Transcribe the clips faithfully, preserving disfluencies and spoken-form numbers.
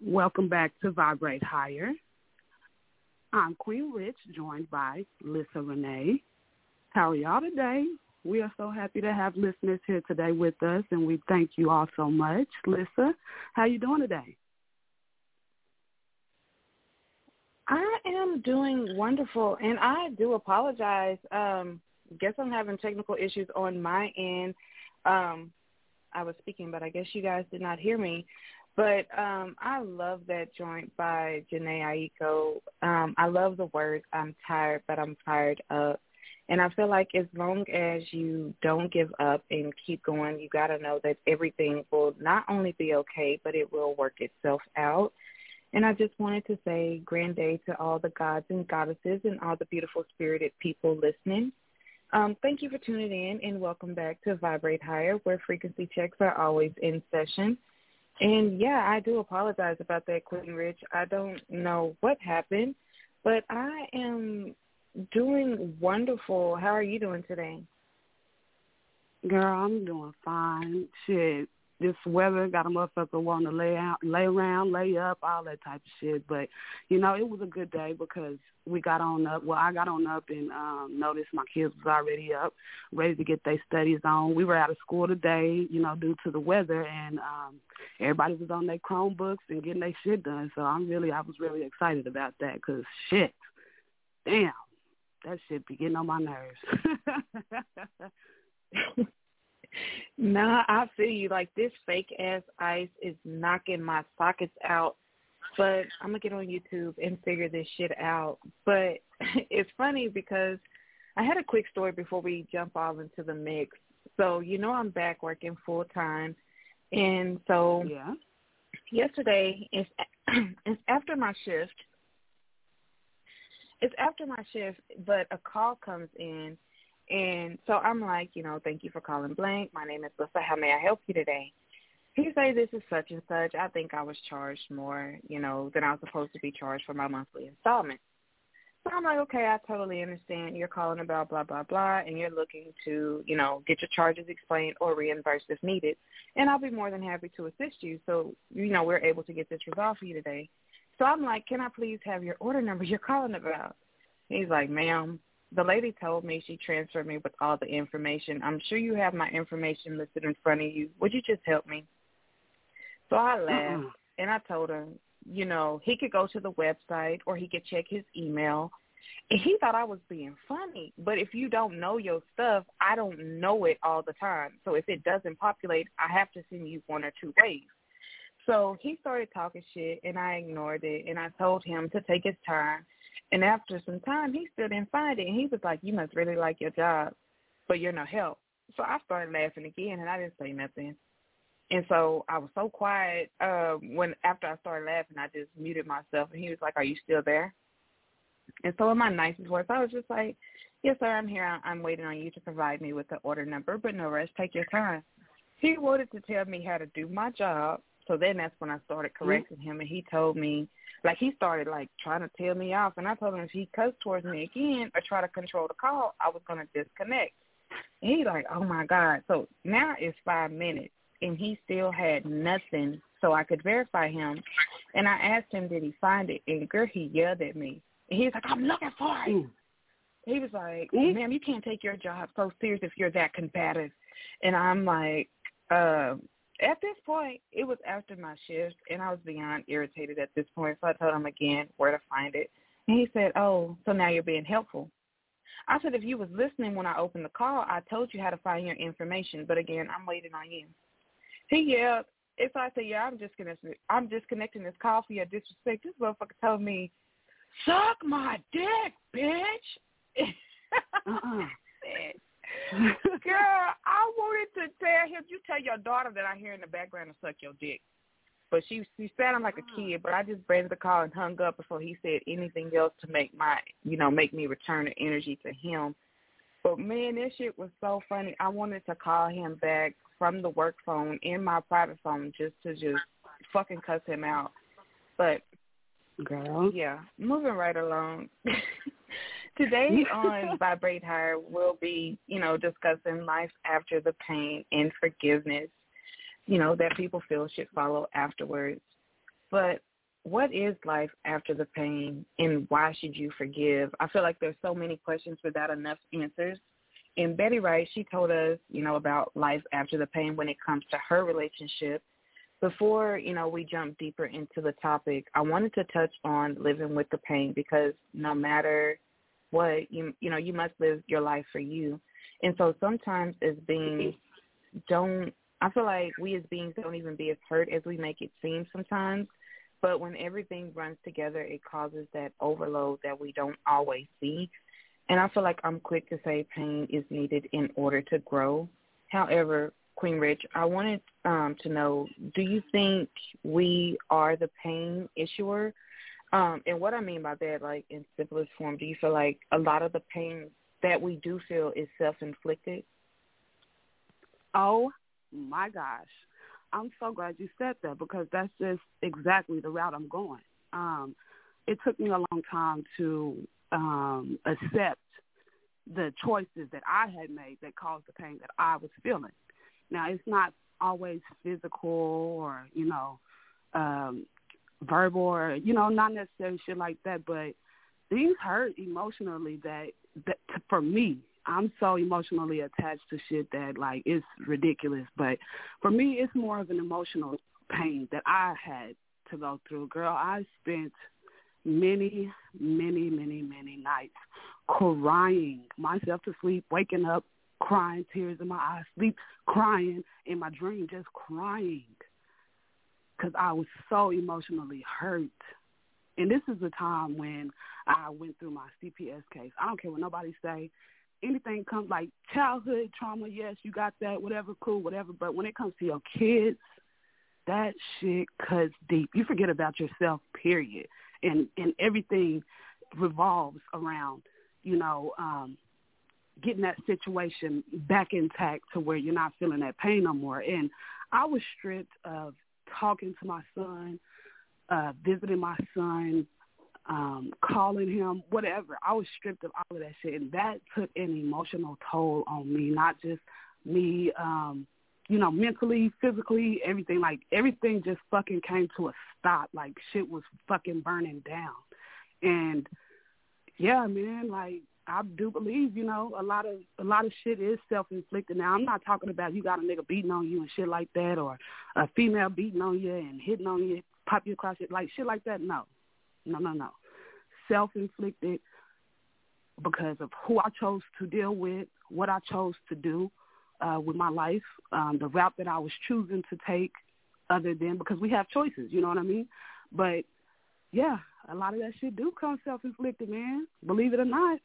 Welcome back to Vibrate Higher. I'm Queen Rich, joined by Lissa Renee. How are y'all today? We are so happy to have listeners here today with us, and we thank you all so much. Lissa, how you doing today? I am doing wonderful, and I do apologize. Um, guess I'm having technical issues on my end. Um, I was speaking, but I guess you guys did not hear me. But um, I love that joint by Jhené Aiko. Um, I love the words, I'm tired, but I'm fired up. And I feel like as long as you don't give up and keep going, you got to know that everything will not only be okay, but it will work itself out. And I just wanted to say grand day to all the gods and goddesses and all the beautiful spirited people listening. Um, thank you for tuning in, and welcome back to Vibrate Higher, where frequency checks are always in session. And, yeah, I do apologize about that, Queen Rich. I don't know what happened, but I am doing wonderful. How are you doing today? Girl, I'm doing fine. Shit, this weather got a motherfucker wanting to lay out, lay around, lay up, all that type of shit. But, you know, it was a good day because we got on up. Well, I got on up and um, noticed my kids was already up, ready to get their studies on. We were out of school today, you know, due to the weather, and um, everybody was on their Chromebooks and getting their shit done. So I'm really, I was really excited about that because, shit, damn, that shit be getting on my nerves. Nah, I feel you. Like, this fake-ass ice is knocking my sockets out. But I'm going to get on YouTube and figure this shit out. But it's funny because I had a quick story before we jump all into the mix. So, you know, I'm back working full-time. And so yeah. yesterday, it's, it's after my shift. It's after my shift, but a call comes in. And so I'm like, you know, thank you for calling blank. My name is Lissa. How may I help you today? He say this is such and such. I think I was charged more, you know, than I was supposed to be charged for my monthly installment. So I'm like, okay, I totally understand. You're calling about blah, blah, blah, and you're looking to, you know, get your charges explained or reimbursed if needed. And I'll be more than happy to assist you. So, you know, we're able to get this resolved for you today. So I'm like, can I please have your order number you're calling about? He's like, ma'am, the lady told me she transferred me with all the information. I'm sure you have my information listed in front of you. Would you just help me? So I laughed, uh-uh. and I told him, you know, he could go to the website or he could check his email. And he thought I was being funny. But if you don't know your stuff, I don't know it all the time. So if it doesn't populate, I have to send you one or two ways. So he started talking shit, and I ignored it, and I told him to take his time. And after some time, he still didn't find it. And he was like, you must really like your job, but you're no help. So I started laughing again, and I didn't say nothing. And so I was so quiet. Uh, when after I started laughing, I just muted myself. And he was like, are you still there? And so in my nicest voice, I was just like, yes, sir, I'm here. I'm waiting on you to provide me with the order number, but no rush. Take your time. He wanted to tell me how to do my job. So then that's when I started correcting him. And he told me, like, he started, like, trying to tell me off. And I told him if he cussed towards me again or try to control the call, I was going to disconnect. And he's like, oh, my God. So now it's five minutes, and he still had nothing so I could verify him. And I asked him, did he find it? And, girl, he yelled at me. And he was like, I'm looking for it. Mm. He was like, ma'am, you can't take your job so serious if you're that combative. And I'm like, uh, at this point, it was after my shift, and I was beyond irritated at this point. So I told him again where to find it. And he said, oh, so now you're being helpful. I said, if you was listening when I opened the call, I told you how to find your information. But, again, I'm waiting on you. He yelled. And so I said, yeah, I'm just gonna, I'm disconnecting this call for your disrespect. This motherfucker told me, suck my dick, bitch. Uh-uh. Girl, I wanted to tell him, you tell your daughter that I hear in the background to suck your dick. But she she sounded like a kid, but I just branded the call and hung up before he said anything else to make my, you know, make me return the energy to him. But, man, that shit was so funny. I wanted to call him back from the work phone in my private phone just to just fucking cuss him out. But, girl, yeah, moving right along. Today on Vibrate Higher, we'll be, you know, discussing life after the pain and forgiveness, you know, that people feel should follow afterwards. But what is life after the pain, and why should you forgive? I feel like there's so many questions without enough answers. And Betty Wright, she told us, you know, about life after the pain when it comes to her relationship. Before, you know, we jump deeper into the topic, I wanted to touch on living with the pain, because no matter what, you you know, you must live your life for you. And so sometimes as beings, don't, I feel like we as beings don't even be as hurt as we make it seem sometimes. But when everything runs together, it causes that overload that we don't always see. And I feel like I'm quick to say pain is needed in order to grow. However, Queen Rich, I wanted um, to know, do you think we are the pain issuer? Um, and what I mean by that, like in simplest form, do you feel like a lot of the pain that we do feel is self-inflicted? Oh, my gosh. I'm so glad you said that, because that's just exactly the route I'm going. Um, it took me a long time to um, accept the choices that I had made that caused the pain that I was feeling. Now, it's not always physical or, you know, um, verbal or, you know, not necessarily shit like that, but things hurt emotionally that, that for me, I'm so emotionally attached to shit that, like, it's ridiculous. But for me, it's more of an emotional pain that I had to go through. Girl, I spent many, many, many, many nights crying myself to sleep, waking up, crying, tears in my eyes, sleep, crying, in my dream, just crying, because I was so emotionally hurt. And this is the time when I went through my C P S case. I don't care what nobody say. Anything comes like childhood trauma, yes, you got that, whatever, cool, whatever. But when it comes to your kids, that shit cuts deep. You forget about yourself, period. And and everything revolves around, you know, um, getting that situation back intact to where you're not feeling that pain no more. And I was stripped of talking to my son, uh, visiting my son, um, calling him, whatever. I was stripped of all of that shit, and that took an emotional toll on me, not just me, um, you know, mentally, physically, everything. Like, everything just fucking came to a stop. Like, shit was fucking burning down. And, yeah, man, like, I do believe, you know, a lot of a lot of shit is self-inflicted. Now, I'm not talking about you got a nigga beating on you and shit like that, or a female beating on you and hitting on you, pop you across it, like shit like that. No, no, no, no. Self-inflicted because of who I chose to deal with, what I chose to do uh, with my life, um, the route that I was choosing to take, other than because we have choices, you know what I mean? But, yeah, a lot of that shit do come self-inflicted, man, believe it or not.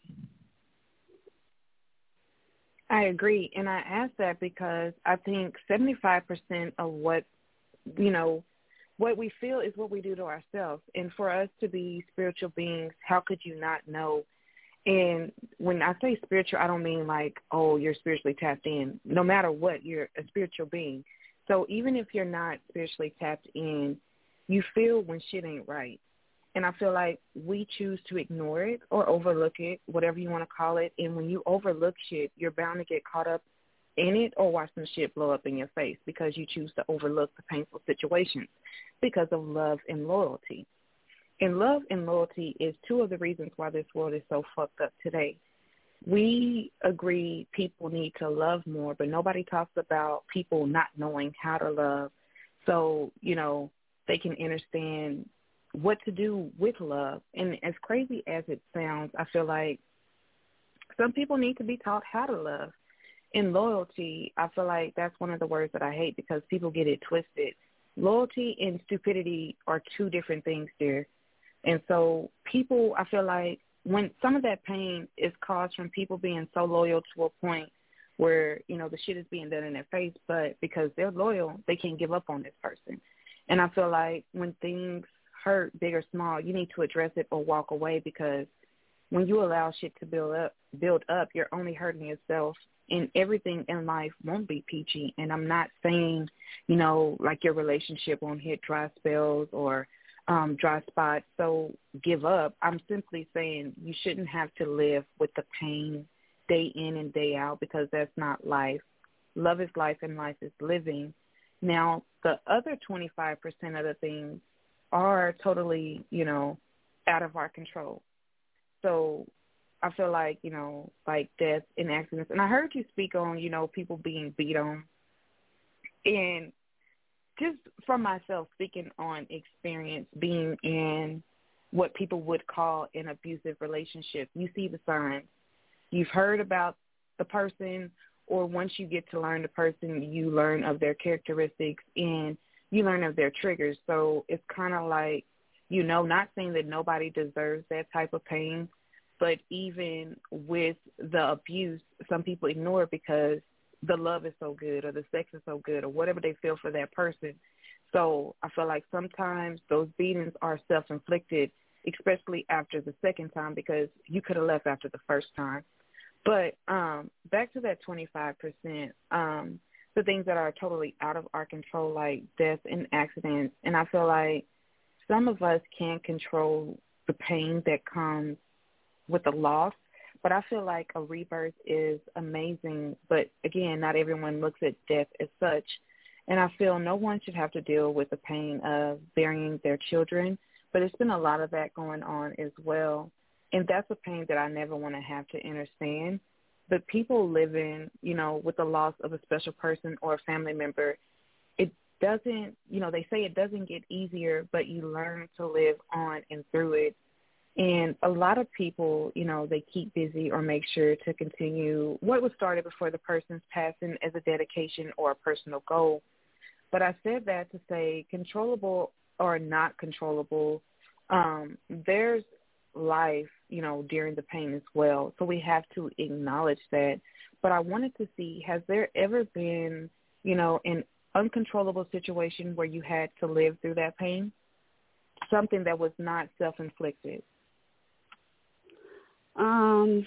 I agree, and I ask that because I think seventy-five percent of what, you know, what we feel is what we do to ourselves. And for us to be spiritual beings, how could you not know? And when I say spiritual, I don't mean like, oh, you're spiritually tapped in. No matter what, you're a spiritual being. So even if you're not spiritually tapped in, you feel when shit ain't right. And I feel like we choose to ignore it or overlook it, whatever you want to call it. And when you overlook shit, you're bound to get caught up in it or watch some shit blow up in your face because you choose to overlook the painful situations because of love and loyalty. And love and loyalty is two of the reasons why this world is so fucked up today. We agree people need to love more, but nobody talks about people not knowing how to love so, you know, they can understand what to do with love. And as crazy as it sounds, I feel like some people need to be taught how to love. And loyalty, I feel like that's one of the words that I hate because people get it twisted. Loyalty and stupidity are two different things there. And so people, I feel like when some of that pain is caused from people being so loyal to a point where, you know, the shit is being done in their face, but because they're loyal, they can't give up on this person. And I feel like when things hurt, big or small, you need to address it or walk away because when you allow shit to build up, build up, you're only hurting yourself. And everything in life won't be peachy. And I'm not saying, you know, like your relationship won't hit dry spells or um, dry spots, so give up. I'm simply saying you shouldn't have to live with the pain day in and day out because that's not life. Love is life and life is living. Now, the other twenty-five percent of the things are totally, you know, out of our control. So I feel like, you know, like death and accidents. And I heard you speak on, you know, people being beat on. And just from myself, speaking on experience being in what people would call an abusive relationship, you see the signs. You've heard about the person, or once you get to learn the person, you learn of their characteristics and you learn of their triggers. So it's kind of like, you know, not saying that nobody deserves that type of pain, but even with the abuse, some people ignore it because the love is so good or the sex is so good or whatever they feel for that person. So I feel like sometimes those beatings are self-inflicted, especially after the second time, because you could have left after the first time. But um, back to that twenty-five percent, um, the things that are totally out of our control, like death and accidents, and I feel like some of us can't control the pain that comes with the loss, but I feel like a rebirth is amazing. But, again, not everyone looks at death as such. And I feel no one should have to deal with the pain of burying their children, but there's been a lot of that going on as well. And that's a pain that I never want to have to understand. But people living, you know, with the loss of a special person or a family member, it doesn't, you know, they say it doesn't get easier, but you learn to live on and through it. And a lot of people, you know, they keep busy or make sure to continue what was started before the person's passing as a dedication or a personal goal. But I said that to say controllable or not controllable, um, there's life, you know, during the pain as well. So we have to acknowledge that. But I wanted to see, has there ever been, you know, an uncontrollable situation where you had to live through that pain? Something that was not self-inflicted? Um,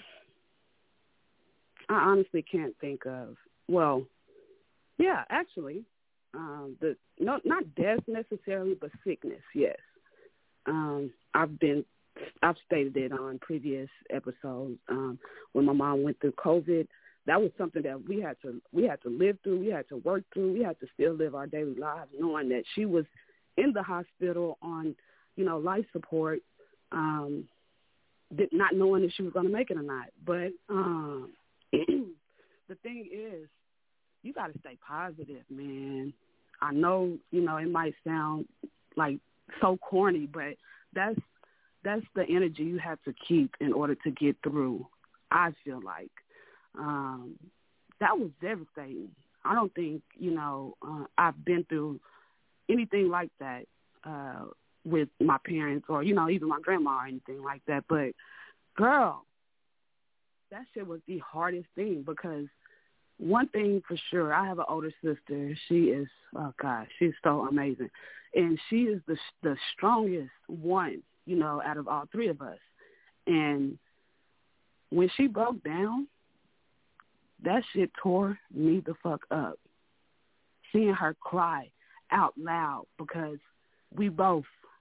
I honestly can't think of. Well, yeah, actually, um, the no, not death necessarily, but sickness. Yes, um, I've been, I've stated it on previous episodes. Um, when my mom went through COVID, that was something that we had to we had to live through. We had to work through. We had to still live our daily lives, knowing that she was in the hospital on, you know, life support. Um, Did, not knowing if she was going to make it or not. But um, the thing is, you got to stay positive, man. I know, you know, it might sound like so corny, but that's that's the energy you have to keep in order to get through, I feel like. Um, that was devastating. I don't think, you know, uh, I've been through anything like that uh with my parents or, you know, even my grandma or anything like that. But, girl, that shit was the hardest thing because one thing for sure, I have an older sister. She is, oh, God, she's so amazing. And she is the the strongest one, you know, out of all three of us. And when she broke down, that shit tore me the fuck up. Seeing her cry out loud because we both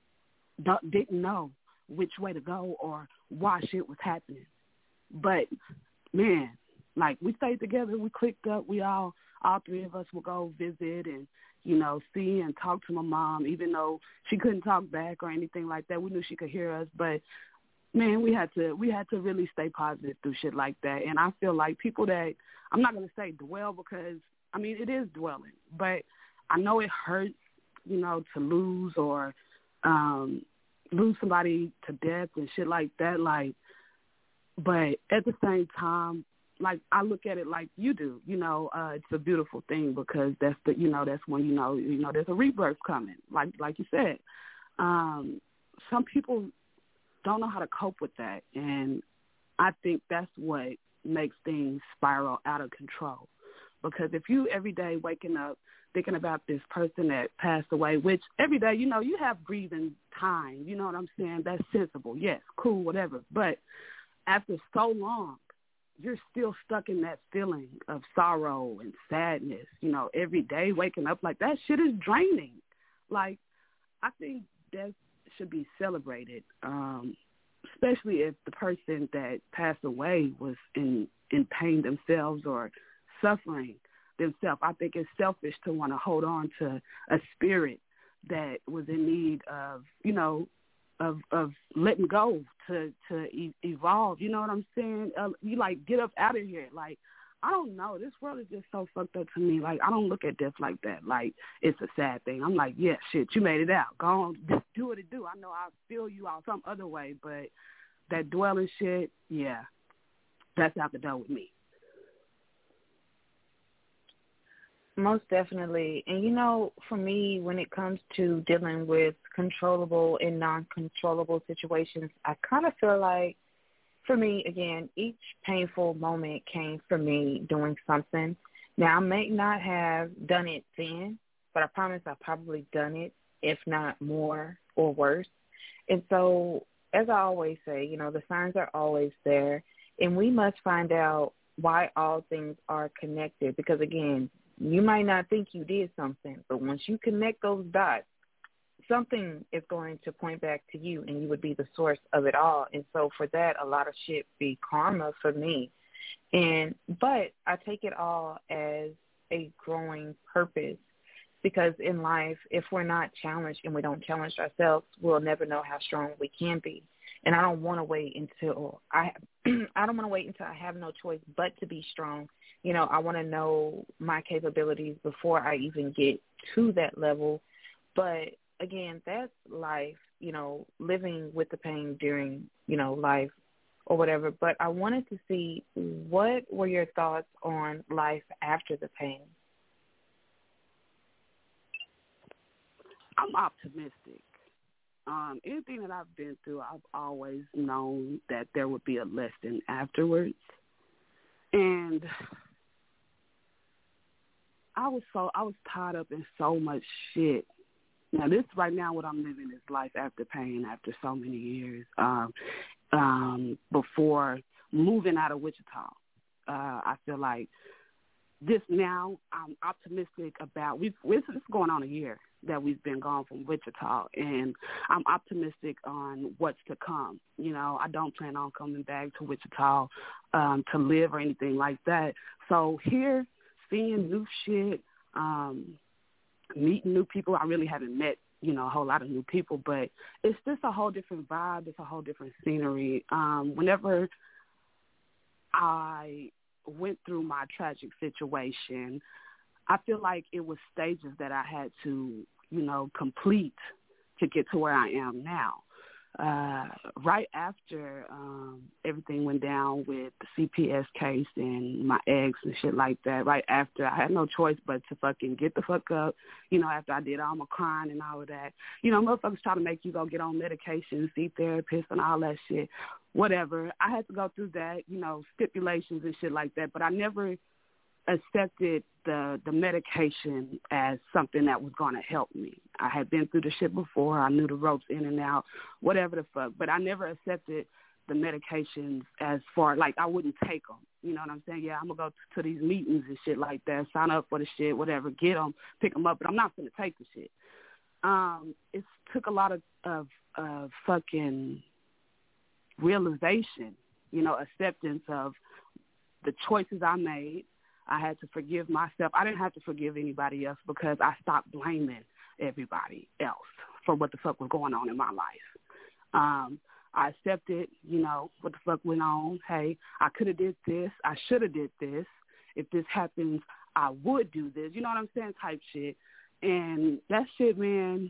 didn't know which way to go or why shit was happening. But, man, like, we stayed together, we clicked up, we all, all three of us would go visit and, you know, see and talk to my mom, even though she couldn't talk back or anything like that. We knew she could hear us, but, man, we had to, we had to really stay positive through shit like that. And I feel like people that, I'm not going to say dwell because, I mean, it is dwelling, but I know it hurts, you know, to lose or, Um, lose somebody to death and shit like that, like, but at the same time, like, I look at it like you do, you know, uh, it's a beautiful thing because that's the, you know, that's when, you know, you know, there's a rebirth coming, like, like you said. Um, some people don't know how to cope with that, and I think that's what makes things spiral out of control, because if you every day waking up thinking about this person that passed away, which every day, you know, you have grieving time. You know what I'm saying? That's sensible. Yes, cool, whatever. But after so long, you're still stuck in that feeling of sorrow and sadness, you know, every day waking up like that shit is draining. Like, I think death should be celebrated, um, especially if the person that passed away was in, in pain themselves or suffering themselves. I think it's selfish to want to hold on to a spirit that was in need of, you know, of of letting go to to e- evolve. You know what I'm saying? Uh, you like get up out of here. Like, I don't know. This world is just so fucked up to me. Like, I don't look at death like that. Like, it's a sad thing. I'm like, yeah, shit, you made it out. Go on, just do what it do. I know I'll feel you out some other way, but that dwelling shit, yeah, that's out the door with me. Most definitely. And, you know, for me, when it comes to dealing with controllable and non-controllable situations, I kind of feel like, for me, again, each painful moment came from me doing something. Now, I may not have done it then, but I promise I've probably done it, if not more or worse. And so, as I always say, you know, the signs are always there, and we must find out why all things are connected. Because, again, you might not think you did something, but once you connect those dots, something is going to point back to you, and you would be the source of it all. And so for that, a lot of shit be karma for me. And but I take it all as a growing purpose, because in life, if we're not challenged and we don't challenge ourselves, we'll never know how strong we can be. And I don't want to wait until I I don't want to wait until I have no choice but to be strong. You know, I want to know my capabilities before I even get to that level. But again, that's life, you know, living with the pain during, you know, life or whatever. But I wanted to see, what were your thoughts on life after the pain? I'm optimistic. Um, anything that I've been through, I've always known that there would be a lesson afterwards. And I was so I was tied up in so much shit. Now, this right now, what I'm living is life after pain, after so many years. Um, um, before moving out of Wichita, uh, I feel like this now, I'm optimistic about. We've it's, it's going on a year that we've been gone from Wichita, and I'm optimistic on what's to come. You know, I don't plan on coming back to Wichita um, to live or anything like that. So here, seeing new shit, um, meeting new people. I really haven't met, you know, a whole lot of new people, but it's just a whole different vibe. It's a whole different scenery. Um, whenever I went through my tragic situation, I feel like it was stages that I had to, you know, complete to get to where I am now. Uh, right after um, everything went down with the C P S case and my ex and shit like that, right after, I had no choice but to fucking get the fuck up, you know, after I did all my crying and all of that. You know, motherfuckers try to make you go get on medication, see therapists and all that shit, whatever. I had to go through that, you know, stipulations and shit like that, but I never accepted the the medication as something that was going to help me. I had been through the shit before. I knew the ropes in and out, whatever the fuck. But I never accepted the medications as far, like, I wouldn't take them. You know what I'm saying? Yeah, I'm going to go to these meetings and shit like that, sign up for the shit, whatever, get them, pick them up, but I'm not going to take the shit. Um, it took a lot of, of, of fucking realization, you know, acceptance of the choices I made. I had to forgive myself. I didn't have to forgive anybody else because I stopped blaming everybody else for what the fuck was going on in my life. Um, I accepted, you know, what the fuck went on. Hey, I could have did this. I should have did this. If this happens, I would do this. You know what I'm saying? Type shit. And that shit, man,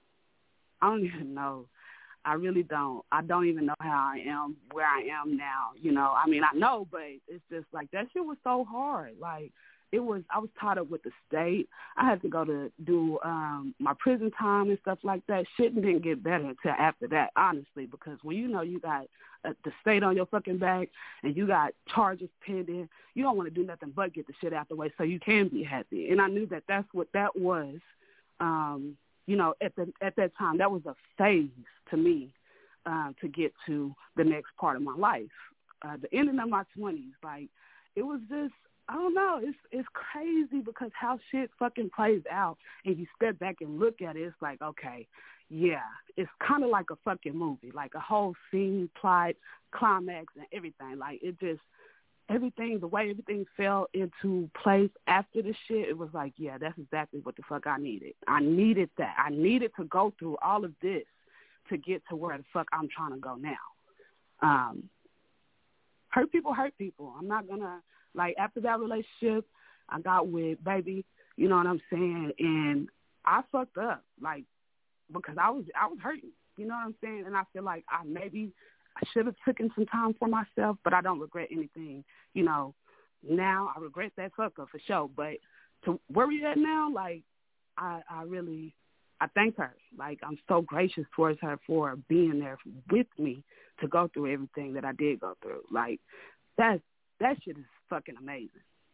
I don't even know. I really don't. I don't even know how I am where I am now. You know, I mean, I know, but it's just like that shit was so hard. Like, it was, I was tied up with the state. I had to go to do um, my prison time and stuff like that. Shit didn't get better until after that, honestly, because when you know you got uh, the state on your fucking back and you got charges pending, you don't want to do nothing but get the shit out the way so you can be happy. And I knew that that's what that was. Um, you know, at the at that time, that was a phase to me uh, to get to the next part of my life. Uh, the ending of my twenties, like, it was just, I don't know, it's it's crazy because how shit fucking plays out, and you step back and look at it, it's like, okay, yeah, it's kind of like a fucking movie, like a whole scene, plot, climax, and everything. Like, it just, everything, the way everything fell into place after the shit, it was like, yeah, that's exactly what the fuck I needed. I needed that. I needed to go through all of this to get to where the fuck I'm trying to go now. Um, hurt people hurt people. I'm not going to, like, after that relationship I got with Baby, you know what I'm saying, and I fucked up, like, because I was I was hurting, you know what I'm saying, and I feel like I maybe I should have taken some time for myself, but I don't regret anything, you know. Now I regret that fuck up for sure, but to where we at now, like, I, I really, I thank her. Like, I'm so gracious towards her for being there with me to go through everything that I did go through. Like, that, that shit is fucking amazing.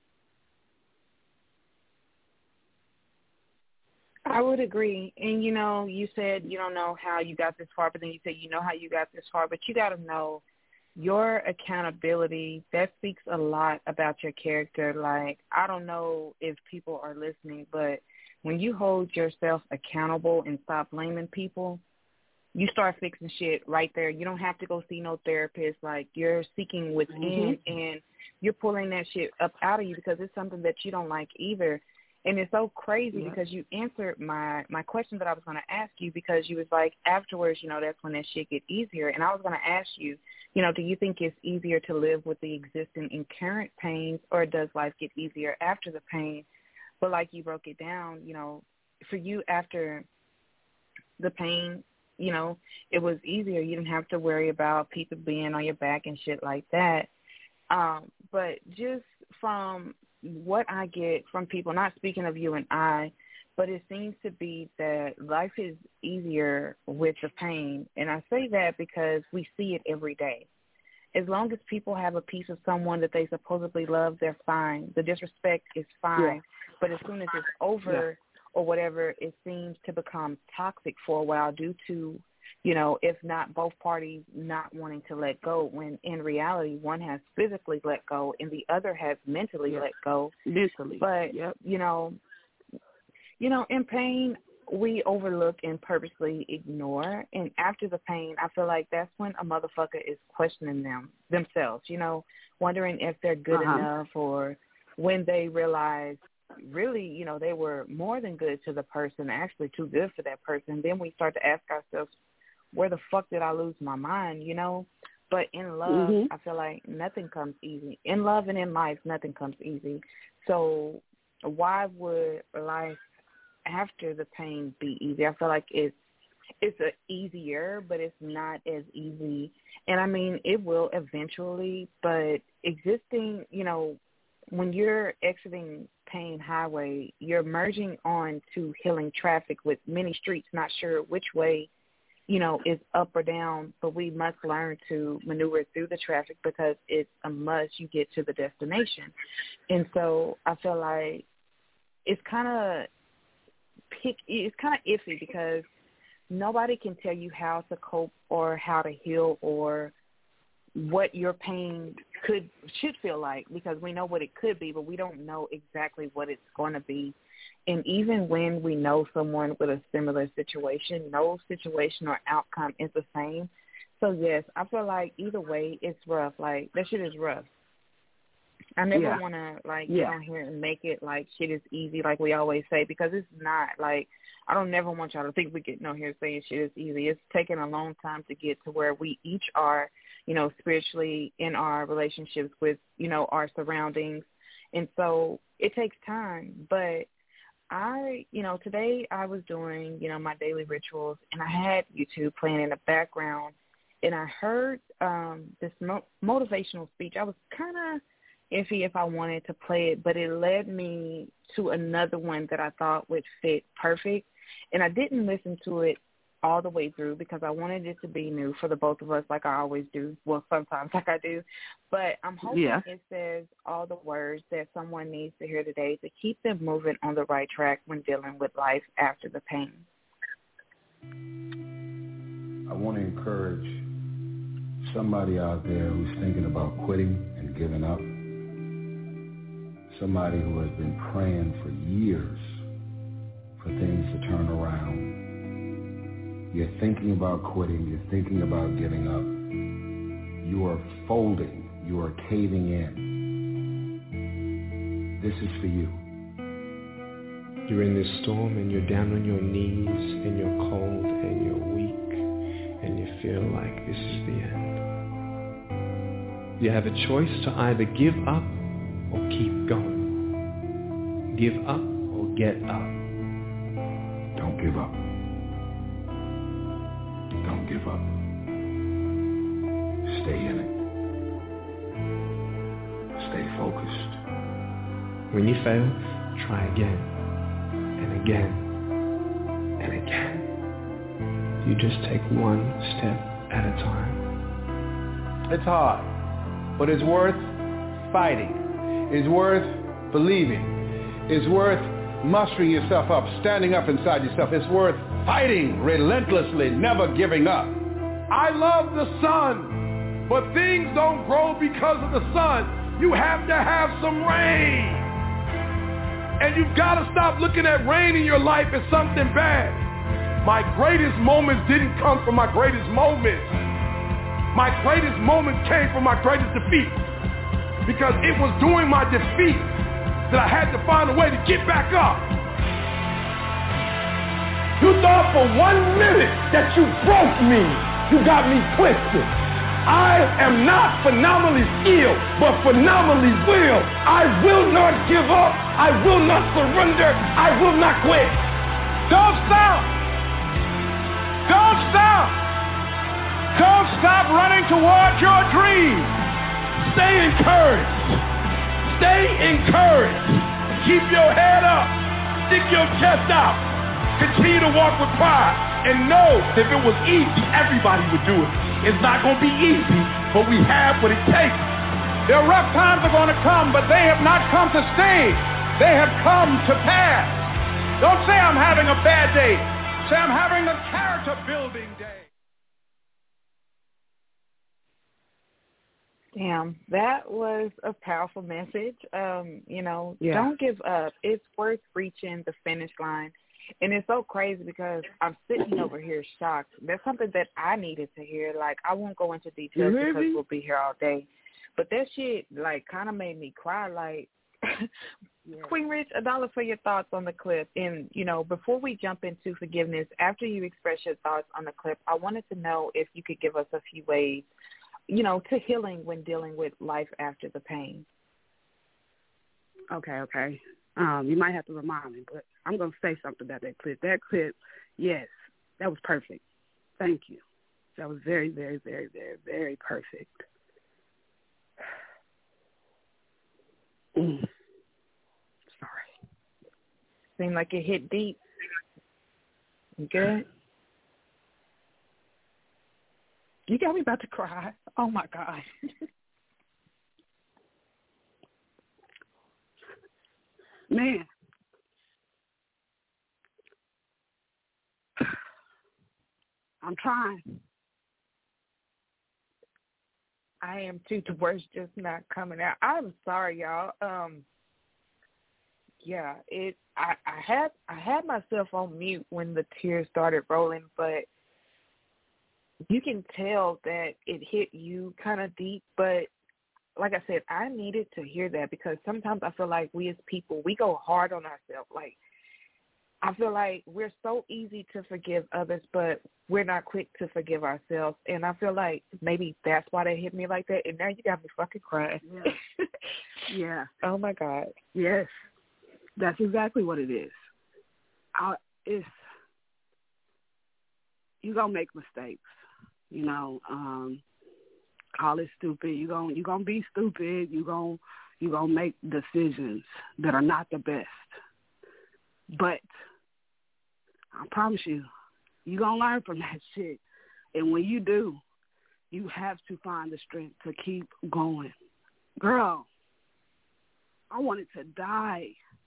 I would agree. And, you know, you said you don't know how you got this far, but then you said you know how you got this far. But you got to know your accountability, that speaks a lot about your character. Like, I don't know if people are listening, but when you hold yourself accountable and stop blaming people, you start fixing shit right there. You don't have to go see no therapist. Like, you're seeking within, mm-hmm. and you're pulling that shit up out of you because it's something that you don't like either. And it's so crazy yeah. because you answered my, my question that I was going to ask you, because you was like, afterwards, you know, that's when that shit get easier. And I was going to ask you, you know, do you think it's easier to live with the existing and current pains, or does life get easier after the pain? But like you broke it down, you know, for you after the pain, you know, it was easier. You didn't have to worry about people being on your back and shit like that. Um, but just from what I get from people, not speaking of you and I, but it seems to be that life is easier with the pain. And I say that because we see it every day. As long as people have a piece of someone that they supposedly love, they're fine. The disrespect is fine. Yeah. But as soon as it's over yeah. or whatever, it seems to become toxic for a while due to, you know, if not both parties not wanting to let go, when in reality one has physically let go and the other has mentally yep. let go. Mentally. But, yep. you know, you know, in pain, we overlook and purposely ignore. And after the pain, I feel like that's when a motherfucker is questioning them, themselves, you know, wondering if they're good uh-huh. enough, or when they realize really, you know, they were more than good to the person, actually too good for that person. Then we start to ask ourselves, where the fuck did I lose my mind, you know? But in love, mm-hmm. I feel like nothing comes easy. In love and in life, nothing comes easy. So why would life after the pain be easy? I feel like it's it's a easier, but it's not as easy. And I mean, it will eventually, but existing, you know, when you're exiting pain highway, you're merging on to healing traffic with many streets, not sure which way, you know, is up or down, but we must learn to maneuver through the traffic because it's a must you get to the destination. And so I feel like it's kind of pick, it's kind of iffy because nobody can tell you how to cope or how to heal or what your pain could should feel like, because we know what it could be, but we don't know exactly what it's going to be. And even when we know someone with a similar situation, no situation or outcome is the same. So, yes, I feel like either way, it's rough. Like, that shit is rough. I never yeah. want to, like, yeah. get on here and make it like shit is easy, like we always say, because it's not. Like, I don't never want y'all to think we're getting on here saying shit is easy. It's taken a long time to get to where we each are, you know, spiritually in our relationships with, you know, our surroundings. And so it takes time, but I, you know, today I was doing, you know, my daily rituals, and I had YouTube playing in the background, and I heard um, this mo- motivational speech. I was kind of iffy if I wanted to play it, but it led me to another one that I thought would fit perfect, and I didn't listen to it all the way through because I wanted it to be new for the both of us, like I always do. Well, sometimes like I do. But I'm hoping yeah. it says all the words that someone needs to hear today to keep them moving on the right track when dealing with life after the pain. I want to encourage somebody out there who's thinking about quitting and giving up. Somebody who has been praying for years for things to turn around. You're thinking about quitting. You're thinking about giving up. You are folding. You are caving in. this is for you. You're in this storm and you're down on your knees and you're cold and you're weak and you feel like this is the end. You have a choice to either give up or keep going. Give up or get up. Don't give up. Don't give up. Stay in it. Stay focused. When you fail, try again and again and again. You just take one step at a time. It's hard, but it's worth fighting. It's worth believing. It's worth mustering yourself up, standing up inside yourself. It's worth fighting relentlessly, never giving up. I love the sun, but things don't grow because of the sun. You have to have some rain. And you've got to stop looking at rain in your life as something bad. My greatest moments didn't come from my greatest moments. My greatest moments came from my greatest defeat. Because it was during my defeat that I had to find a way to get back up. You thought for one minute that you broke me. You got me twisted. I am not phenomenally skilled, but phenomenally willed. I will not give up. I will not surrender. I will not quit. Don't stop. Don't stop. Don't stop running towards your dreams. Stay encouraged. Stay encouraged. Keep your head up. Stick your chest out. Continue to walk with pride. And know if it was easy, everybody would do it. It's not going to be easy, but we have what it takes. Their rough times are going to come, but they have not come to stay. They have come to pass. Don't say I'm having a bad day. Say I'm having a character building day. Damn, that was a powerful message. Um, you know, yeah. Don't give up. It's worth reaching the finish line. And it's so crazy because I'm sitting over here shocked. That's something that I needed to hear. Like, I won't go into details because me? we'll be here all day. But that shit, like, kind of made me cry. Like, yeah. Queen Rich, a dollar for your thoughts on the clip. And, you know, before we jump into forgiveness, after you express your thoughts on the clip, I wanted to know if you could give us a few ways, you know, to healing when dealing with life after the pain. Okay, okay. Um, you might have to remind me, but I'm going to say something about that clip. That clip, yes, that was perfect. Thank you. That was very, very, very, very, very perfect. Mm. Sorry. Seemed like it hit deep. You good? You got me about to cry. Oh, my God. Man. I'm trying. I am too. The words just not coming out. I'm sorry, y'all. Um, yeah, it. I, I had I had myself on mute when the tears started rolling, but you can tell that it hit you kind of deep. But like I said, I needed to hear that because sometimes I feel like we as people, we go hard on ourselves. Like, I feel like we're so easy to forgive others, but we're not quick to forgive ourselves. And I feel like maybe that's why they hit me like that. And now you got me fucking crying. Yeah. yeah. Oh, my God. Yes. That's exactly what it is. I, it's, you're going to make mistakes, you know. Um, call it stupid. You're going you gonna be stupid. You're going you gonna make decisions that are not the best. But I promise you, you're going to learn from that shit. And when you do, you have to find the strength to keep going. Girl, I wanted to die.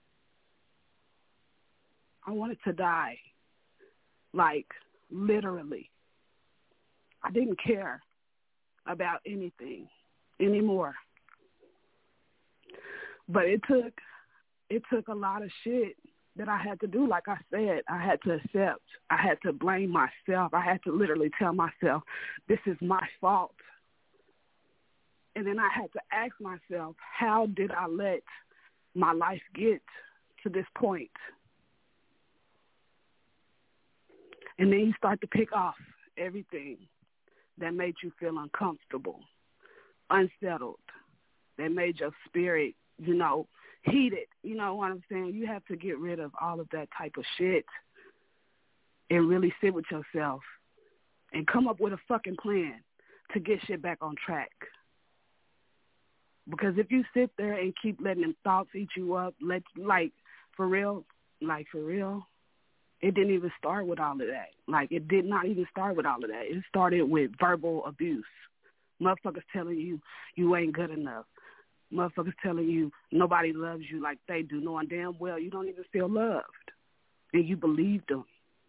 I wanted to die. Like, literally. I didn't care about anything anymore. But it took it took a lot of shit that I had to do. Like I said, I had to accept. I had to blame myself. I had to literally tell myself, this is my fault. And then I had to ask myself, how did I let my life get to this point? And then you start to pick off everything that made you feel uncomfortable, unsettled, that made your spirit, you know, heated. You know what I'm saying? You have to get rid of all of that type of shit and really sit with yourself and come up with a fucking plan to get shit back on track. Because if you sit there and keep letting them thoughts eat you up, let like, for real, like, for real, it didn't even start with all of that. Like, it did not even start with all of that. It started with verbal abuse. Motherfuckers telling you you ain't good enough. Motherfuckers telling you nobody loves you like they do, knowing damn well you don't even feel loved. And you believed them.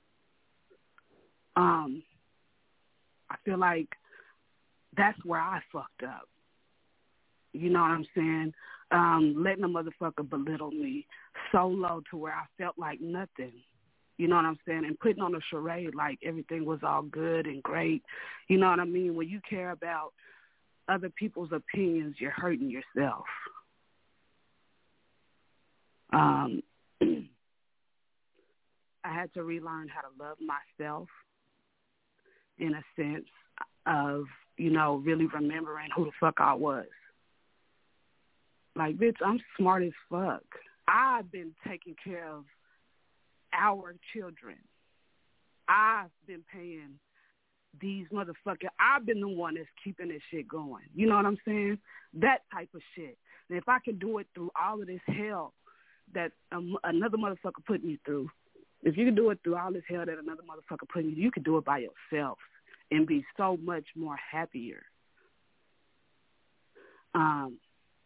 Um, I feel like that's where I fucked up. You know what I'm saying? Um, letting a motherfucker belittle me so low to where I felt like nothing. You know what I'm saying? And putting on a charade like everything was all good and great. You know what I mean? When you care about other people's opinions, you're hurting yourself. Um, I had to relearn how to love myself in a sense of, you know, really remembering who the fuck I was. Like, bitch, I'm smart as fuck. I've been taking care of our children. I've been paying these motherfuckers. I've been the one that's keeping this shit going. You know what I'm saying? That type of shit. And if I can do it through all of this hell that um, another motherfucker put me through, if you can do it through all this hell that another motherfucker put you through, you can do it by yourself and be so much more happier. Um,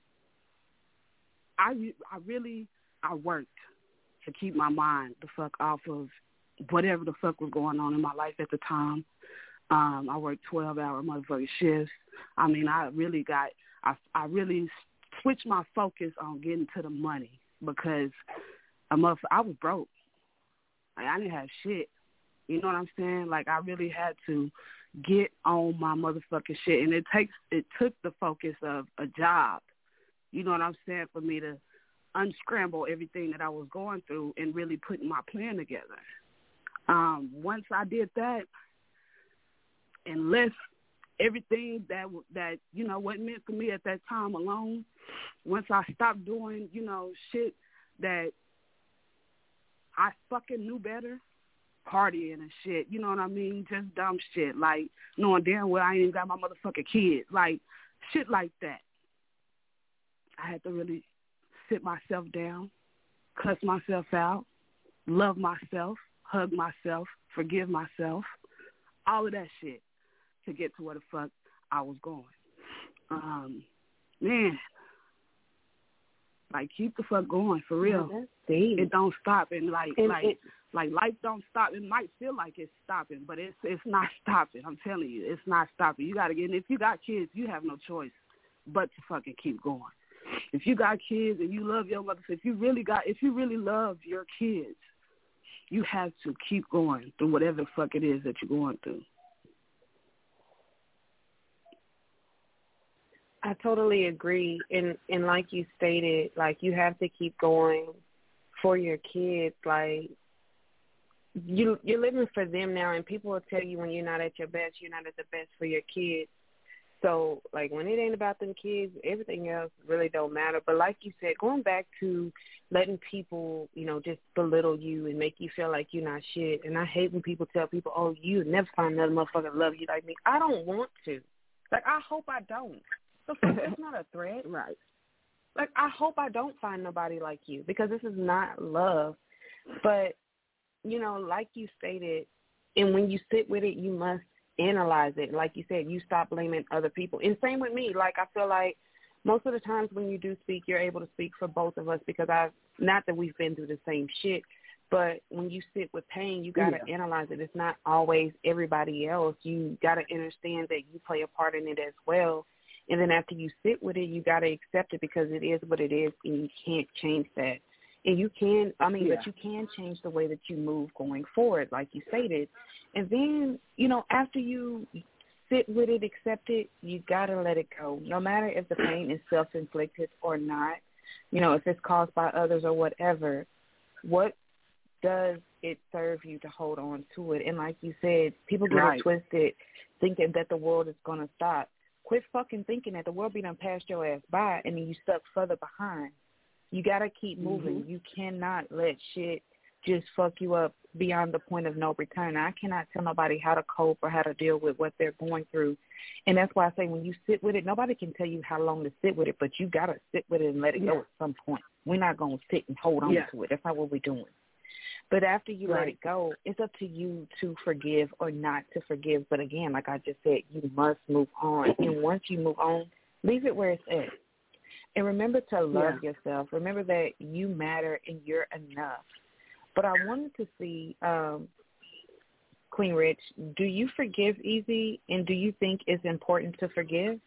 I, I really, I worked to keep my mind the fuck off of whatever the fuck was going on in my life at the time. Um, I worked twelve-hour motherfucking shifts. I mean, I really got, I, I really switched my focus on getting to the money because a motherf- I was broke. Like, I didn't have shit. You know what I'm saying? Like, I really had to get on my motherfucking shit. And it takes, it took the focus of a job, you know what I'm saying, for me to unscramble everything that I was going through and really putting my plan together. Um, once I did that and left everything that, that, you know, wasn't meant for me at that time alone, once I stopped doing, you know, shit that I fucking knew better, partying and shit, you know what I mean? Just dumb shit, like knowing damn well I ain't even got my motherfucking kids, like shit like that. I had to really sit myself down, cuss myself out, love myself, hug myself, forgive myself, all of that shit to get to where the fuck I was going. Um, man, like keep the fuck going for real. Yeah, that's deep. It don't stop, and like and like it, like life don't stop. It might feel like it's stopping, but it's it's not stopping. I'm telling you, it's not stopping. You got to get. And if you got kids, you have no choice but to fucking keep going. If you got kids and you love your mother, if you really got, if you really love your kids, you have to keep going through whatever the fuck it is that you're going through. I totally agree. And and like you stated, like you have to keep going for your kids. Like you you're living for them now, and people will tell you when you're not at your best, you're not at the best for your kids. So, like, when it ain't about them kids, everything else really don't matter. But like you said, going back to letting people, you know, just belittle you and make you feel like you're not shit. And I hate when people tell people, oh, you never find another motherfucker love you like me. I don't want to. Like, I hope I don't. So that's not a threat. Right. Like, I hope I don't find nobody like you because this is not love. But, you know, like you stated, and when you sit with it, you must analyze it. Like you said, you stop blaming other people. And same with me. Like, I feel like most of the times when you do speak, you're able to speak for both of us because I've, not that we've been through the same shit, but when you sit with pain, you got to yeah. analyze it. It's not always everybody else. You got to understand that you play a part in it as well. And then after you sit with it, you got to accept it because it is what it is and you can't change that. And you can, I mean, yeah. but you can change the way that you move going forward, like you stated. And then, you know, after you sit with it, accept it, you got to let it go, no matter if the pain is self-inflicted or not. you know, if it's caused by others or whatever, what does it serve you to hold on to it? And like you said, people get right. it twisted thinking that the world is going to stop. Quit fucking thinking that the world be done passed your ass by and then you stuck further behind. You got to keep moving. Mm-hmm. You cannot let shit just fuck you up beyond the point of no return. I cannot tell nobody how to cope or how to deal with what they're going through. And that's why I say when you sit with it, nobody can tell you how long to sit with it, but you got to sit with it and let it yeah. go at some point. We're not going to sit and hold on yeah. to it. That's not what we're doing. But after you right. let it go, it's up to you to forgive or not to forgive. But again, like I just said, you must move on. And once you move on, leave it where it's at. And remember to love yeah. yourself. Remember that you matter and you're enough. But I wanted to see, um, Queen Rich, do you forgive easy, and do you think it's important to forgive?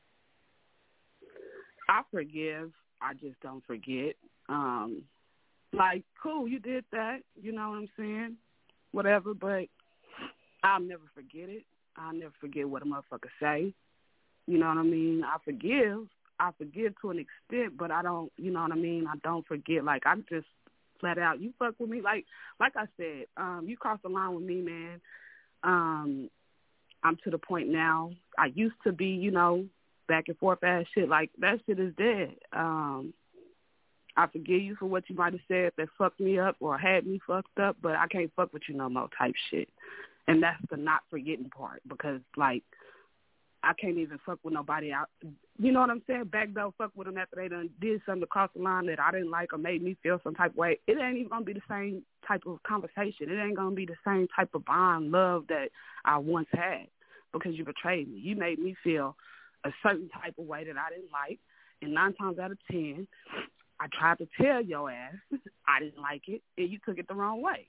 I forgive. I just don't forget. Um, like, cool, you did that. You know what I'm saying? Whatever, but I'll never forget it. I'll never forget what a motherfucker say. You know what I mean? I forgive. I forgive to an extent, but I don't, you know what I mean? I don't forget. Like, I just flat out, you fuck with me. Like like I said, um, you crossed the line with me, man. Um, I'm to the point now. I used to be, you know, back and forth ass shit. Like, that shit is dead. Um, I forgive you for what you might have said that fucked me up or had me fucked up, but I can't fuck with you no more type shit. And that's the not forgetting part because, like, I can't even fuck with nobody out. You know what I'm saying? Back though, fuck with them after they done did something across the line that I didn't like or made me feel some type of way. It ain't even going to be the same type of conversation. It ain't going to be the same type of bond, love that I once had because you betrayed me. You made me feel a certain type of way that I didn't like. And nine times out of ten, I tried to tell your ass I didn't like it, and you took it the wrong way.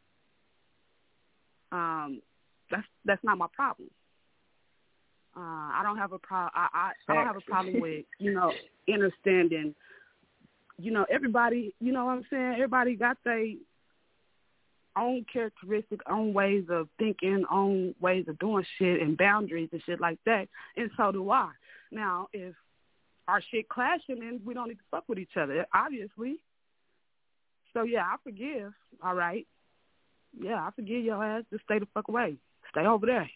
Um, that's that's not my problem. Uh, I don't have a pro- I, I, I don't have a problem with, you know, understanding, you know, everybody, you know what I'm saying? Everybody got their own characteristics, own ways of thinking, own ways of doing shit and boundaries and shit like that. And so do I. Now, if our shit clashing, then we don't need to fuck with each other, obviously. So, yeah, I forgive, all right? Yeah, I forgive your ass. Just stay the fuck away. Stay over there.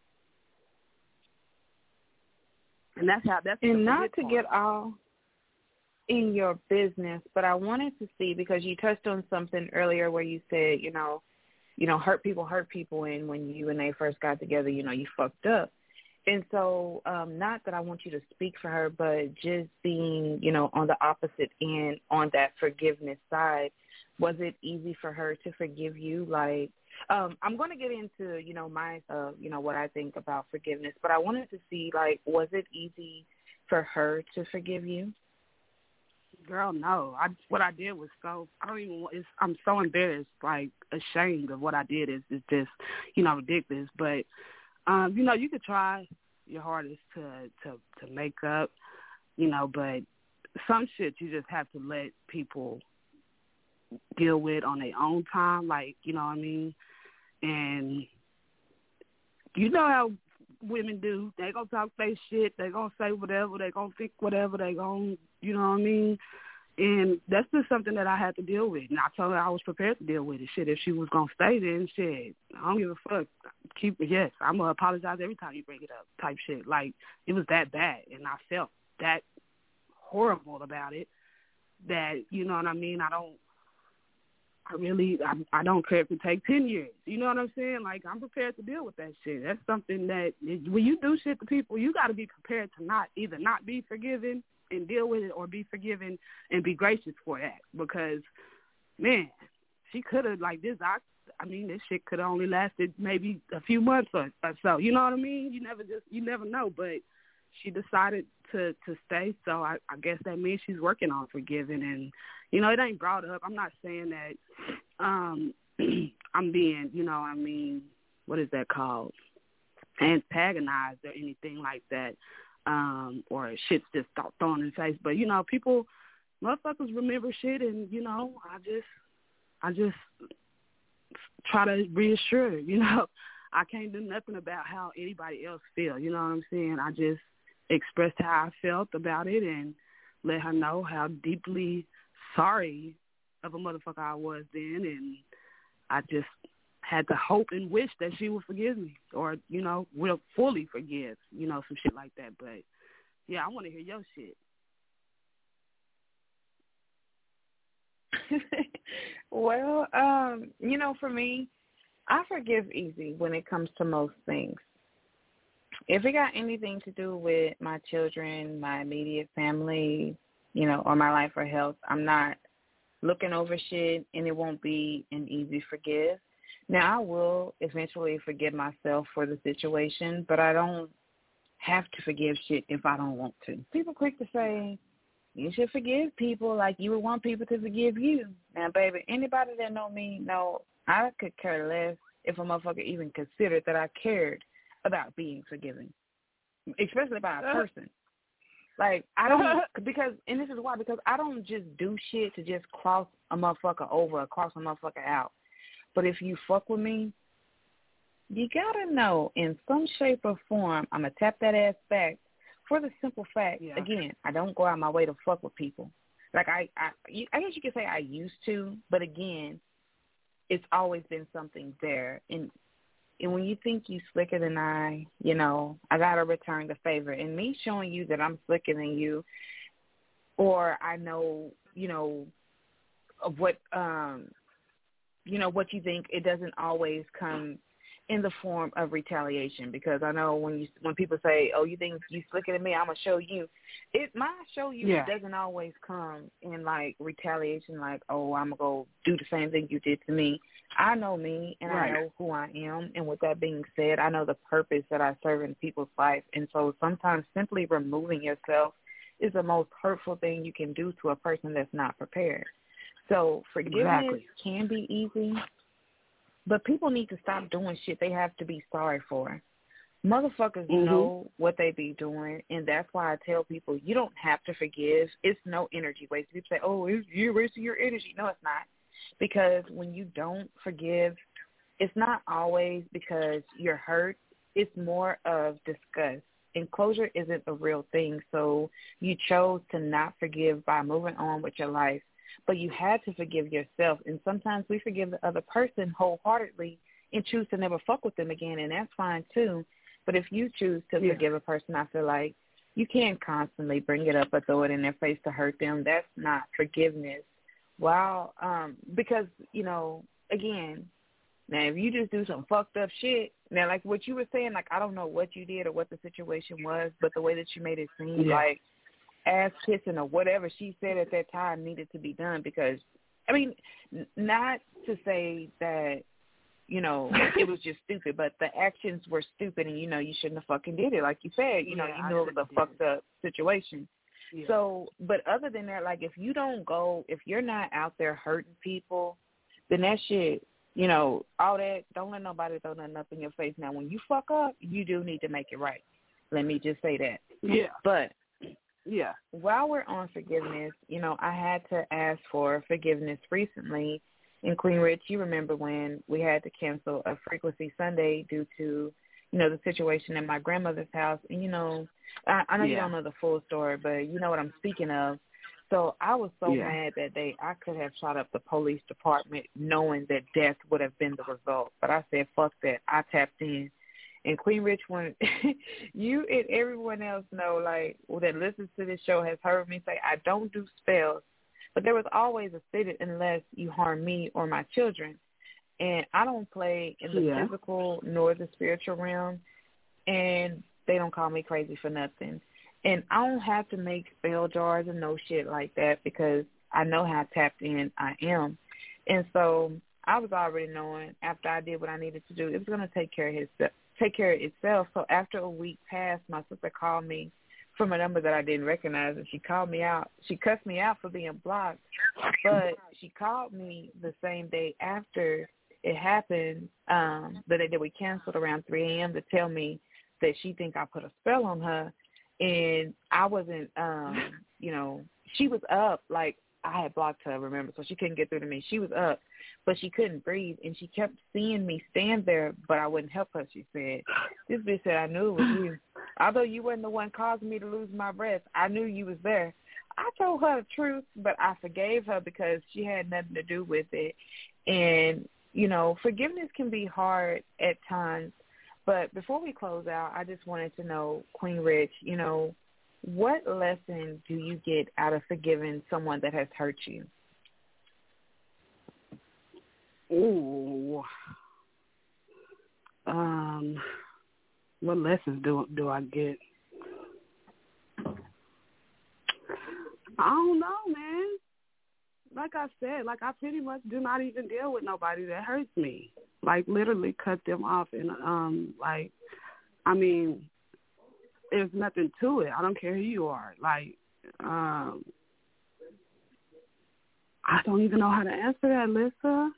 And that's how that's and not to part. get all in your business, but I wanted to see because you touched on something earlier where you said, you know, you know, hurt people hurt people, and when you and they first got together, you know, you fucked up. And so, um, not that I want you to speak for her, but just being, you know, on the opposite end, on that forgiveness side, was it easy for her to forgive you? Like, um, I'm going to get into, you know, my, uh, you know, what I think about forgiveness, but I wanted to see, like, was it easy for her to forgive you? Girl, no. I what I did was so I don't even. It's, I'm so embarrassed, like ashamed of what I did. Is is just, you know, ridiculous. But um, you know, you could try your hardest to to to make up, you know, but some shit you just have to let people deal with on their own time, like, you know what I mean? And you know how women do. They gonna talk their shit. They gonna say whatever. They gonna think whatever. They gonna, you know what I mean? And that's just something that I had to deal with. And I told her I was prepared to deal with it. Shit, if she was gonna stay there, and shit, I don't give a fuck. Keep it. Yes, I'm gonna apologize every time you bring it up. Type shit. Like, it was that bad, and I felt that horrible about it. That, you know what I mean? I don't. I really, I, I don't care if it takes ten years. You know what I'm saying? Like, I'm prepared to deal with that shit. That's something that, when you do shit to people, you got to be prepared to not, either not be forgiven and deal with it, or be forgiven and be gracious for that. Because, man, she could have, like, this, I, I mean, this shit could have only lasted maybe a few months or, or so. You know what I mean? You never just, you never know. But she decided to, to stay, so I, I guess that means she's working on forgiving. And, you know, it ain't brought up. I'm not saying that um, I'm being, you know, I mean, what is that called? Antagonized or anything like that, um, or shit's just thrown in the face. But, you know, people, motherfuckers remember shit, and, you know, I just, I just try to reassure, you know. I can't do nothing about how anybody else feel, you know what I'm saying? I just expressed how I felt about it and let her know how deeply sorry of a motherfucker I was then, and I just had to hope and wish that she would forgive me, or, you know, will fully forgive, you know, some shit like that. But, yeah, I want to hear your shit. Well, um, you know, for me, I forgive easy when it comes to most things. If it got anything to do with my children, my immediate family, you know, or my life or health, I'm not looking over shit, and it won't be an easy forgive. Now, I will eventually forgive myself for the situation, but I don't have to forgive shit if I don't want to. People quick to say, you should forgive people like you would want people to forgive you. Now, baby, anybody that know me know I could care less if a motherfucker even considered that I cared about being forgiven, especially by a person. Like, I don't, because, and this is why, because I don't just do shit to just cross a motherfucker over or cross a motherfucker out. But if you fuck with me, you gotta know in some shape or form, I'm going to tap that ass back for the simple fact, yeah. Again, I don't go out my way to fuck with people. Like, I, I, I guess you could say I used to, but again, it's always been something there. And And when you think you slicker than I, you know, I got to return the favor. And me showing you that I'm slicker than you, or I know, you know, of what, um, you know, what you think, it doesn't always come in the form of retaliation. Because I know when you when people say, oh, you think you slicker than me, I'm going to show you. It My show you yeah. doesn't always come in, like, retaliation, like, oh, I'm going to go do the same thing you did to me. I know me, and right. I know who I am, and with that being said, I know the purpose that I serve in people's life, and so sometimes simply removing yourself is the most hurtful thing you can do to a person that's not prepared. So forgiveness exactly. can be easy, but people need to stop doing shit they have to be sorry for. Motherfuckers mm-hmm. know what they be doing, and that's why I tell people you don't have to forgive. It's no energy waste. People say, oh, you're wasting your energy. No, it's not. Because when you don't forgive, it's not always because you're hurt. It's more of disgust. And closure isn't a real thing. So you chose to not forgive by moving on with your life. But you had to forgive yourself. And sometimes we forgive the other person wholeheartedly and choose to never fuck with them again. And that's fine, too. But if you choose to yeah. forgive a person, I feel like you can't constantly bring it up or throw it in their face to hurt them. That's not forgiveness. Wow, um, because, you know, again, now if you just do some fucked up shit, now like what you were saying, like I don't know what you did or what the situation was, but the way that you made it seem yeah. like ass kissing or whatever she said at that time needed to be done because, I mean, n- not to say that, you know, it was just stupid, but the actions were stupid and, you know, you shouldn't have fucking did it. Like you said, you know, yeah, you knew it was a fucked up situation. Yeah. So, but other than that, like if you don't go, if you're not out there hurting people, then that shit, you know, all that, don't let nobody throw nothing up in your face. Now, when you fuck up, you do need to make it right. Let me just say that. Yeah. But, yeah, while we're on forgiveness, you know, I had to ask for forgiveness recently. In Queen Rich, you remember when we had to cancel a Frequency Sunday due to, you know, the situation at my grandmother's house. And, you know, I, I know yeah. you don't know the full story, but you know what I'm speaking of. So I was so yeah. mad that day I could have shot up the police department knowing that death would have been the result. But I said, fuck that. I tapped in. And Queen Rich, when you and everyone else know, like, that listens to this show has heard me say, I don't do spells. But there was always a sit unless you harm me or my children. And I don't play in the yeah. physical nor the spiritual realm. And they don't call me crazy for nothing. And I don't have to make spell jars and no shit like that because I know how tapped in I am. And so I was already knowing after I did what I needed to do, it was going to take care of his, take care of itself. So after a week passed, my sister called me from a number that I didn't recognize, and she called me out. She cussed me out for being blocked, but she called me the same day after it happened, um, the day that we canceled around three a.m. to tell me that she think I put a spell on her. And I wasn't, um, you know, she was up, like I had blocked her, remember, so she couldn't get through to me. She was up, but she couldn't breathe, and she kept seeing me stand there, but I wouldn't help her, she said. This bitch said, I knew it was you. Although you weren't the one causing me to lose my breath, I knew you was there. I told her the truth, but I forgave her because she had nothing to do with it. And, you know, forgiveness can be hard at times. But before we close out, I just wanted to know, Queen Rich, you know, what lesson do you get out of forgiving someone that has hurt you? Ooh. Um, what lessons do do I get? I don't know, man. Like I said, like I pretty much do not even deal with nobody that hurts me. Like literally cut them off, and um, like, I mean, there's nothing to it. I don't care who you are. Like, um, I don't even know how to answer that, Lisa.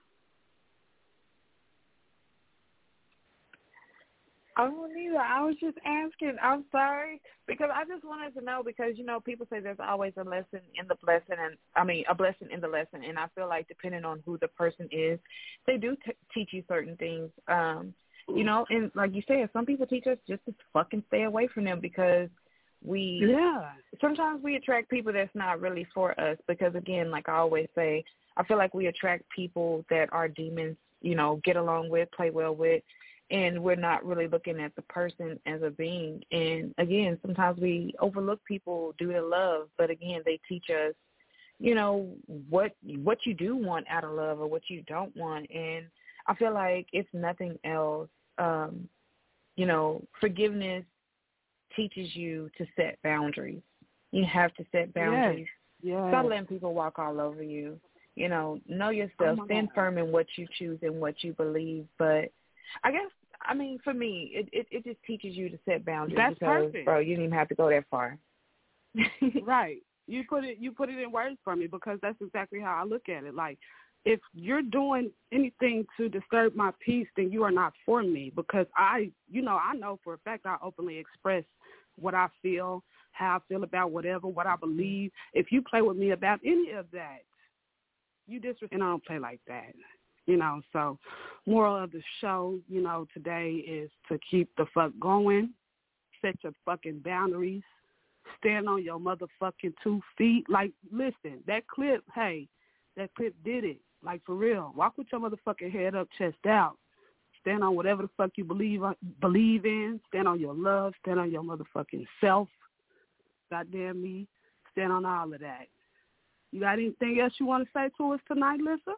I don't either. I was just asking. I'm sorry because I just wanted to know because, you know, people say there's always a lesson in the blessing and, I mean, a blessing in the lesson. And I feel like depending on who the person is, they do t- teach you certain things. Um, you know, and like you said, some people teach us just to fucking stay away from them because we, yeah, sometimes we attract people that's not really for us because, again, like I always say, I feel like we attract people that our demons, you know, get along with, play well with. And we're not really looking at the person as a being. And, again, sometimes we overlook people due to love. But, again, they teach us, you know, what what you do want out of love or what you don't want. And I feel like it's nothing else. Um, you know, forgiveness teaches you to set boundaries. You have to set boundaries. Yes. Yes. Stop letting people walk all over you. You know, know yourself. Oh Stand God. firm in what you choose and what you believe. But I guess, I mean, for me, it, it, it just teaches you to set boundaries. That's because, perfect. Bro, you didn't even have to go that far. Right. You put it you put it in words for me because that's exactly how I look at it. Like, if you're doing anything to disturb my peace, then you are not for me because I, you know, I know for a fact I openly express what I feel, how I feel about whatever, what I believe. If you play with me about any of that, you disrespect, and I don't play like that. You know, so moral of the show, you know, today is to keep the fuck going, set your fucking boundaries, stand on your motherfucking two feet. Like, listen, that clip, hey, that clip did it. Like, for real. Walk with your motherfucking head up, chest out. Stand on whatever the fuck you believe believe in. Stand on your love. Stand on your motherfucking self. Goddamn me. Stand on all of that. You got anything else you want to say to us tonight, Lisa?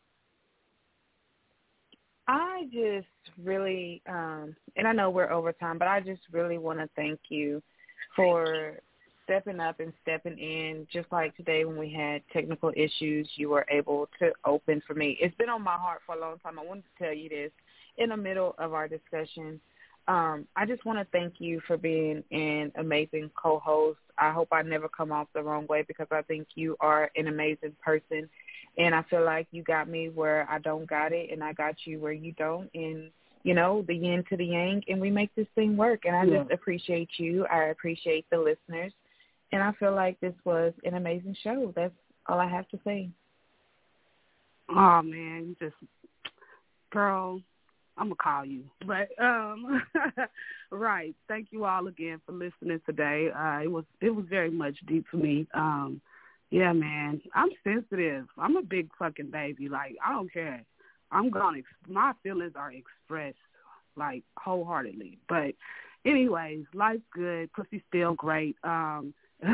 I just really, um, and I know we're over time, but I just really want to thank you for stepping up and stepping in. Just like today when we had technical issues, you were able to open for me. It's been on my heart for a long time. I wanted to tell you this in the middle of our discussion. Um, I just want to thank you for being an amazing co-host. I hope I never come off the wrong way because I think you are an amazing person. And I feel like you got me where I don't got it, and I got you where you don't. And, you know, the yin to the yang, and we make this thing work. And I yeah. just appreciate you. I appreciate the listeners. And I feel like this was an amazing show. That's all I have to say. Oh, man, you just, girl, I'm going to call you. But, um, right, thank you all again for listening today. Uh, it was it was very much deep for me. Um Yeah, man, I'm sensitive. I'm a big fucking baby. Like, I don't care. I'm going to, my feelings are expressed, like, wholeheartedly. But anyways, life's good. Pussy's still great. Um,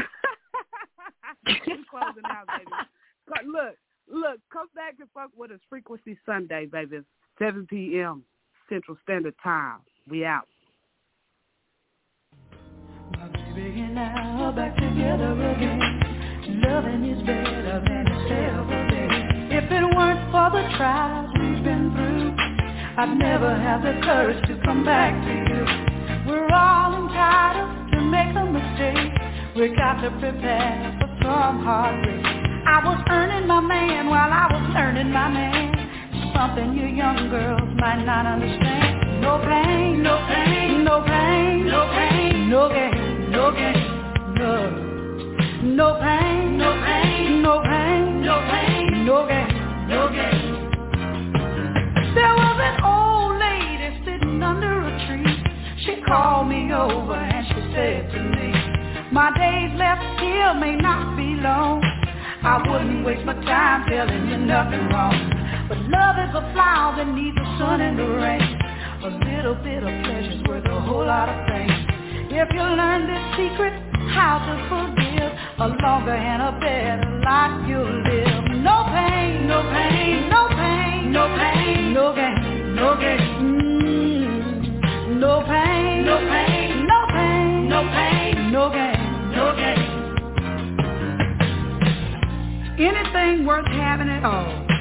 I'm closing out, baby. But look, look, come back and fuck with us. Frequency Sunday, baby. seven p.m. Central Standard Time. We out. My baby and I are back together again. Loving is better than it's ever been. If it weren't for the trials we've been through, I'd never have the courage to come back to you. We're all entitled to make a mistake. We got to prepare for some heartbreak. I was earning my man while I was learning my man. Something you young girls might not understand. No pain, no pain, no pain, no pain, no gain, no gain, no. No pain, no pain, no pain, no pain, no gain, no gain. There was an old lady sitting under a tree. She called me over and she said to me, my days left here here may not be long. I wouldn't waste my time telling you nothing wrong. But love is a flower that needs the sun and the rain. A little bit of pleasure's worth a whole lot of pain. If you learn this secret, how to forgive, a longer and a better life you'll live. No pain, no pain, no pain, no pain, no gain, no gain. Mm, no pain, no pain, no pain, no pain, no gain, no gain. Anything worth having at all